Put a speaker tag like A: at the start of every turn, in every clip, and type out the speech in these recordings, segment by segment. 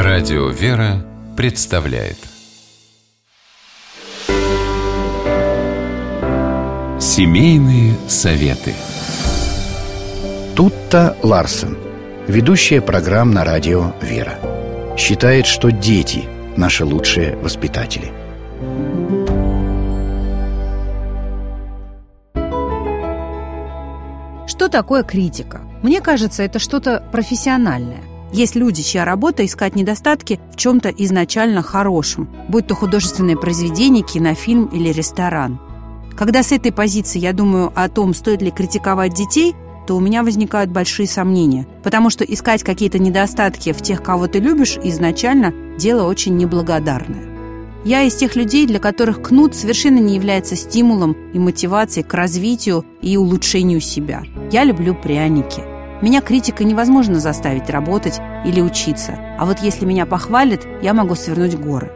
A: Радио «Вера» представляет Семейные советы.
B: Тутта Ларсен, ведущая программ на радио «Вера», считает, что дети – наши лучшие воспитатели.
C: Что такое критика? Мне кажется, это что-то профессиональное. Есть люди, чья работа – искать недостатки в чем-то изначально хорошем, будь то художественное произведение, кинофильм или ресторан. Когда с этой позиции я думаю о том, стоит ли критиковать детей, то у меня возникают большие сомнения, потому что искать какие-то недостатки в тех, кого ты любишь, изначально дело очень неблагодарное. Я из тех людей, для которых кнут совершенно не является стимулом и мотивацией к развитию и улучшению себя. Я люблю пряники. Меня критикой невозможно заставить работать или учиться, а вот если меня похвалят, я могу свернуть горы.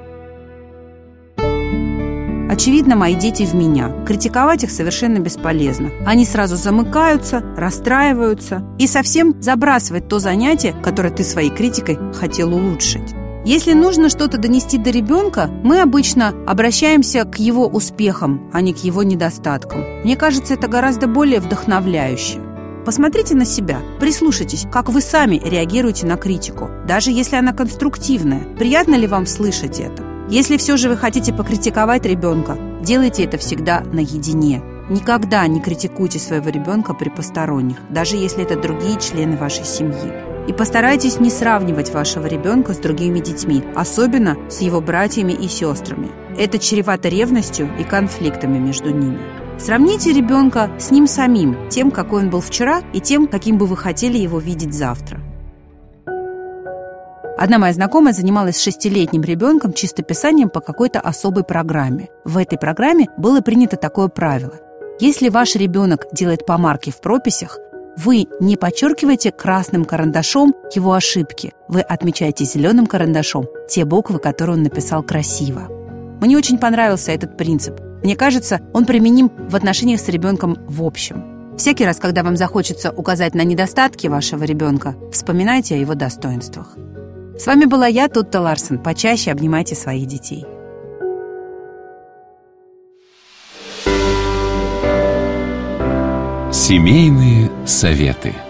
C: Очевидно, мои дети в меня. Критиковать их совершенно бесполезно. Они сразу замыкаются, расстраиваются и совсем забрасывают то занятие, которое ты своей критикой хотел улучшить. Если нужно что-то донести до ребенка, мы обычно обращаемся к его успехам, а не к его недостаткам. Мне кажется, это гораздо более вдохновляюще. Посмотрите на себя, прислушайтесь, как вы сами реагируете на критику, даже если она конструктивная. Приятно ли вам слышать это? Если все же вы хотите покритиковать ребенка, делайте это всегда наедине. Никогда не критикуйте своего ребенка при посторонних, даже если это другие члены вашей семьи. И постарайтесь не сравнивать вашего ребенка с другими детьми, особенно с его братьями и сестрами. Это чревато ревностью и конфликтами между ними. Сравните ребенка с ним самим, тем, какой он был вчера, и тем, каким бы вы хотели его видеть завтра. Одна моя знакомая занималась с 6-летним ребенком чистописанием по какой-то особой программе. В этой программе было принято такое правило. Если ваш ребенок делает помарки в прописях, вы не подчеркиваете красным карандашом его ошибки. Вы отмечаете зеленым карандашом те буквы, которые он написал красиво. Мне очень понравился этот принцип. Мне кажется, он применим в отношениях с ребенком в общем. Всякий раз, когда вам захочется указать на недостатки вашего ребенка, вспоминайте о его достоинствах. С вами была я, Тутта Ларсен. Почаще обнимайте своих детей.
A: Семейные советы.